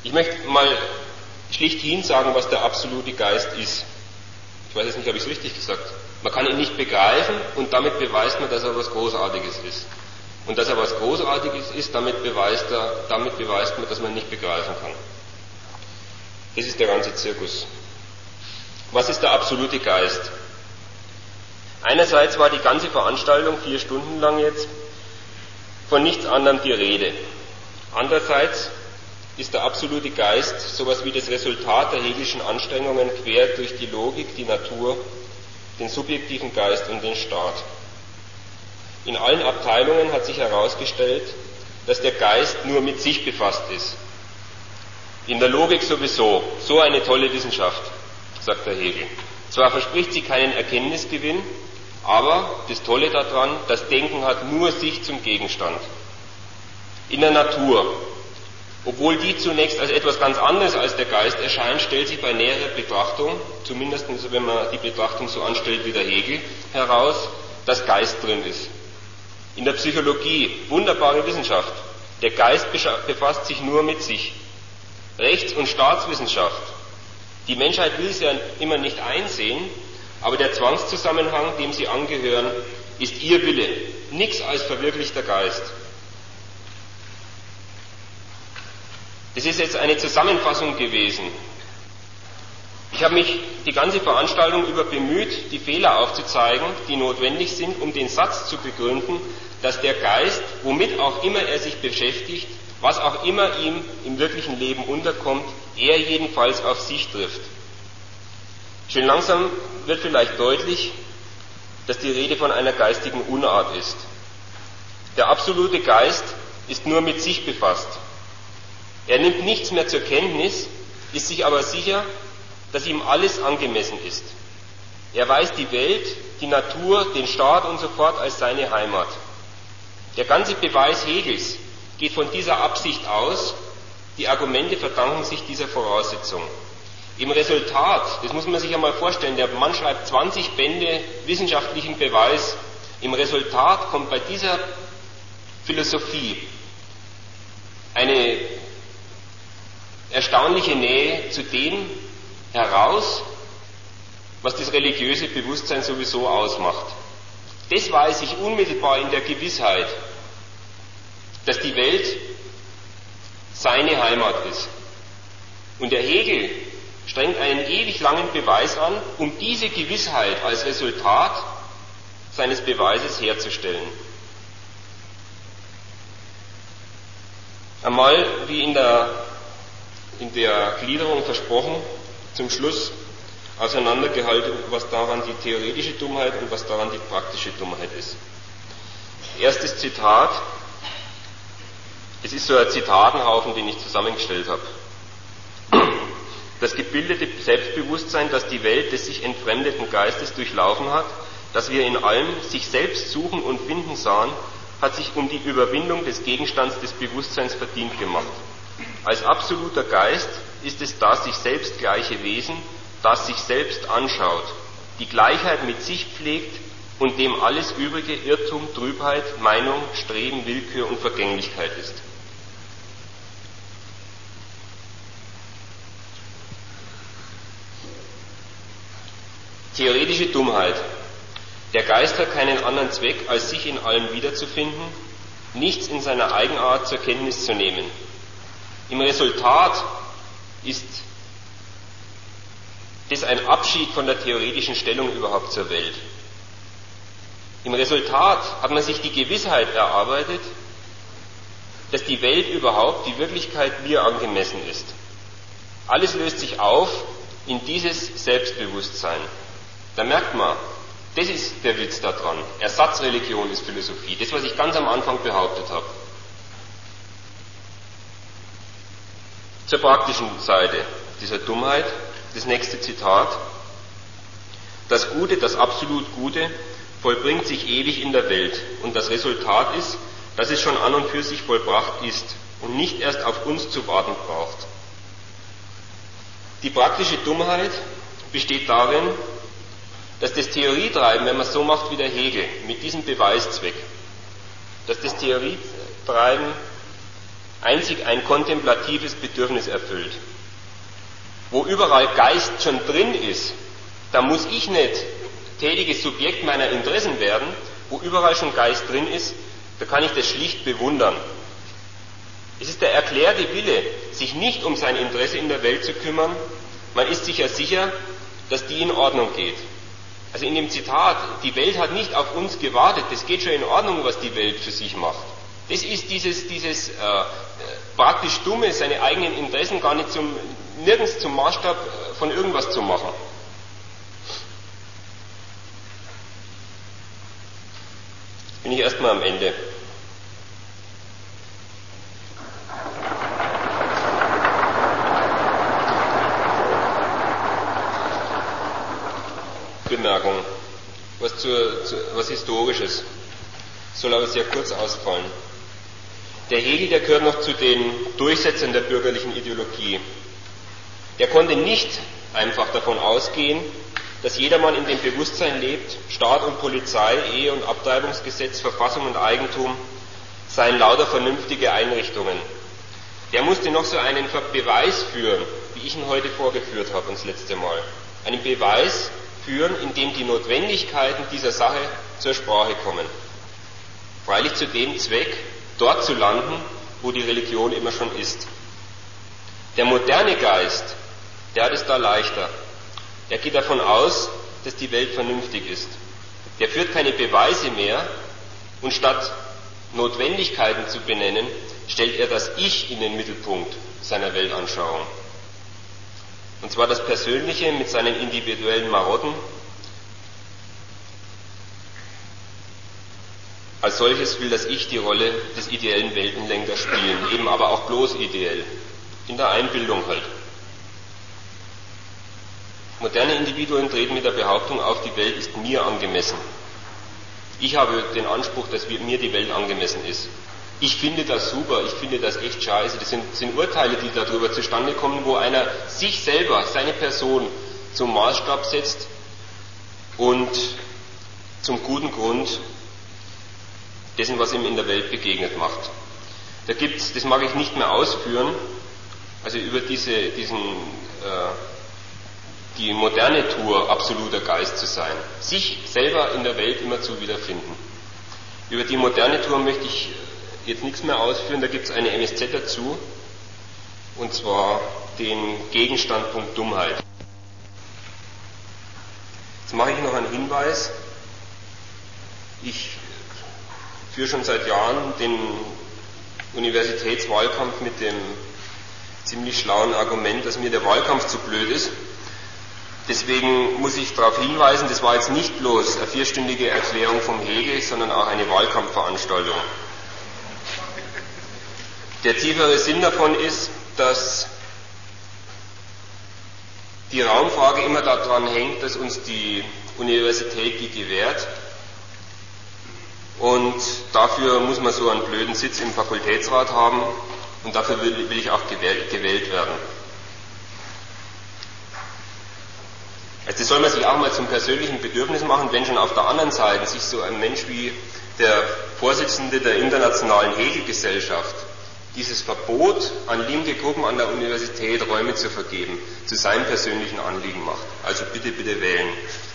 Ich möchte mal schlichthin sagen, was der absolute Geist ist. Ich weiß jetzt nicht, ob ich es richtig gesagt habe. Man kann ihn nicht begreifen und damit beweist man, dass er was Großartiges ist. Und dass er was Großartiges ist, damit beweist man, dass man ihn nicht begreifen kann. Das ist der ganze Zirkus. Was ist der absolute Geist? Einerseits war die ganze Veranstaltung, 4 Stunden lang jetzt, von nichts anderem die Rede. Andererseits ist der absolute Geist sowas wie das Resultat der hegelischen Anstrengungen quer durch die Logik, die Natur, den subjektiven Geist und den Staat. In allen Abteilungen hat sich herausgestellt, dass der Geist nur mit sich befasst ist. In der Logik sowieso, so eine tolle Wissenschaft, sagt der Hegel. Zwar verspricht sie keinen Erkenntnisgewinn, aber das Tolle daran, das Denken hat nur sich zum Gegenstand. In der Natur, obwohl die zunächst als etwas ganz anderes als der Geist erscheint, stellt sich bei näherer Betrachtung, zumindest wenn man die Betrachtung so anstellt wie der Hegel, heraus, dass Geist drin ist. In der Psychologie, wunderbare Wissenschaft, der Geist befasst sich nur mit sich. Rechts- und Staatswissenschaft, die Menschheit will es ja immer nicht einsehen, aber der Zwangszusammenhang, dem sie angehören, ist ihr Wille, nichts als verwirklichter Geist. Das ist jetzt eine Zusammenfassung gewesen. Ich habe mich die ganze Veranstaltung über bemüht, die Fehler aufzuzeigen, die notwendig sind, um den Satz zu begründen, dass der Geist, womit auch immer er sich beschäftigt, was auch immer ihm im wirklichen Leben unterkommt, er jedenfalls auf sich trifft. Schön langsam wird vielleicht deutlich, dass die Rede von einer geistigen Unart ist. Der absolute Geist ist nur mit sich befasst. Er nimmt nichts mehr zur Kenntnis, ist sich aber sicher, dass ihm alles angemessen ist. Er weiß die Welt, die Natur, den Staat und so fort als seine Heimat. Der ganze Beweis Hegels geht von dieser Absicht aus, die Argumente verdanken sich dieser Voraussetzung. Im Resultat, das muss man sich einmal vorstellen, der Mann schreibt 20 Bände wissenschaftlichen Beweis, im Resultat kommt bei dieser Philosophie eine erstaunliche Nähe zu dem heraus, was das religiöse Bewusstsein sowieso ausmacht. Das weiß ich unmittelbar in der Gewissheit, dass die Welt seine Heimat ist. Und der Hegel strengt einen ewig langen Beweis an, um diese Gewissheit als Resultat seines Beweises herzustellen. Einmal, wie in der Gliederung versprochen, zum Schluss auseinandergehalten, was daran die theoretische Dummheit und was daran die praktische Dummheit ist. Erstes Zitat. Es ist so ein Zitatenhaufen, den ich zusammengestellt habe. Das gebildete Selbstbewusstsein, das die Welt des sich entfremdeten Geistes durchlaufen hat, das wir in allem sich selbst suchen und finden sahen, hat sich um die Überwindung des Gegenstands des Bewusstseins verdient gemacht. Als absoluter Geist ist es das sich selbst gleiche Wesen, das sich selbst anschaut, die Gleichheit mit sich pflegt und dem alles übrige Irrtum, Trübheit, Meinung, Streben, Willkür und Vergänglichkeit ist. Theoretische Dummheit. Der Geist hat keinen anderen Zweck, als sich in allem wiederzufinden, nichts in seiner Eigenart zur Kenntnis zu nehmen. Im Resultat ist das ein Abschied von der theoretischen Stellung überhaupt zur Welt. Im Resultat hat man sich die Gewissheit erarbeitet, dass die Welt überhaupt, die Wirklichkeit mir angemessen ist. Alles löst sich auf in dieses Selbstbewusstsein. Da merkt man, das ist der Witz daran. Ersatzreligion ist Philosophie, das, was ich ganz am Anfang behauptet habe. Zur praktischen Seite dieser Dummheit, das nächste Zitat. Das Gute, das absolut Gute, vollbringt sich ewig in der Welt und das Resultat ist, dass es schon an und für sich vollbracht ist und nicht erst auf uns zu warten braucht. Die praktische Dummheit besteht darin, dass das Theorietreiben, wenn man es so macht wie der Hegel, mit diesem Beweiszweck, dass das Theorietreiben einzig ein kontemplatives Bedürfnis erfüllt. Wo überall Geist schon drin ist, da muss ich nicht tätiges Subjekt meiner Interessen werden. Wo überall schon Geist drin ist, da kann ich das schlicht bewundern. Es ist der erklärte Wille, sich nicht um sein Interesse in der Welt zu kümmern. Man ist sich ja sicher, dass die in Ordnung geht. Also in dem Zitat, die Welt hat nicht auf uns gewartet, das geht schon in Ordnung, was die Welt für sich macht. Das ist dieses praktisch Dumme, seine eigenen Interessen gar nicht nirgends zum Maßstab von irgendwas zu machen. Jetzt bin ich erstmal am Ende. Bemerkung, was Historisches, soll aber sehr kurz ausfallen. Der Hegel, der gehört noch zu den Durchsetzern der bürgerlichen Ideologie. Der konnte nicht einfach davon ausgehen, dass jedermann in dem Bewusstsein lebt, Staat und Polizei, Ehe- und Abtreibungsgesetz, Verfassung und Eigentum seien lauter vernünftige Einrichtungen. Der musste noch so einen Beweis führen, wie ich ihn heute vorgeführt habe, das letzte Mal. Einen Beweis führen, in dem die Notwendigkeiten dieser Sache zur Sprache kommen. Freilich zu dem Zweck, dort zu landen, wo die Religion immer schon ist. Der moderne Geist, der hat es da leichter. Der geht davon aus, dass die Welt vernünftig ist. Der führt keine Beweise mehr und statt Notwendigkeiten zu benennen, stellt er das Ich in den Mittelpunkt seiner Weltanschauung. Und zwar das Persönliche mit seinen individuellen Marotten. Als solches will das Ich die Rolle des ideellen Weltenlenkers spielen, eben aber auch bloß ideell, in der Einbildung halt. Moderne Individuen treten mit der Behauptung auf, die Welt ist mir angemessen. Ich habe den Anspruch, dass mir die Welt angemessen ist. Ich finde das super, ich finde das echt scheiße. Das sind Urteile, die darüber zustande kommen, wo einer sich selber, seine Person zum Maßstab setzt und zum guten Grund dessen, was ihm in der Welt begegnet macht. Da gibt's, das mag ich nicht mehr ausführen, also über die moderne Tour, absoluter Geist zu sein, sich selber in der Welt immer zu wiederfinden. Über die moderne Tour möchte ich jetzt nichts mehr ausführen, da gibt es eine MSZ dazu, und zwar den Gegenstandpunkt Dummheit. Jetzt mache ich noch einen Hinweis. Ich führe schon seit Jahren den Universitätswahlkampf mit dem ziemlich schlauen Argument, dass mir der Wahlkampf zu blöd ist. Deswegen muss ich darauf hinweisen, das war jetzt nicht bloß eine 4-stündige Erklärung vom Hegel, sondern auch eine Wahlkampfveranstaltung. Der tiefere Sinn davon ist, dass die Raumfrage immer daran hängt, dass uns die Universität die gewährt. Und dafür muss man so einen blöden Sitz im Fakultätsrat haben und dafür will ich auch gewählt werden. Also das soll man sich auch mal zum persönlichen Bedürfnis machen, wenn schon auf der anderen Seite sich so ein Mensch wie der Vorsitzende der Internationalen Hegel-Gesellschaft dieses Verbot an linke Gruppen an der Universität Räume zu vergeben, zu seinem persönlichen Anliegen macht. Also bitte, bitte wählen.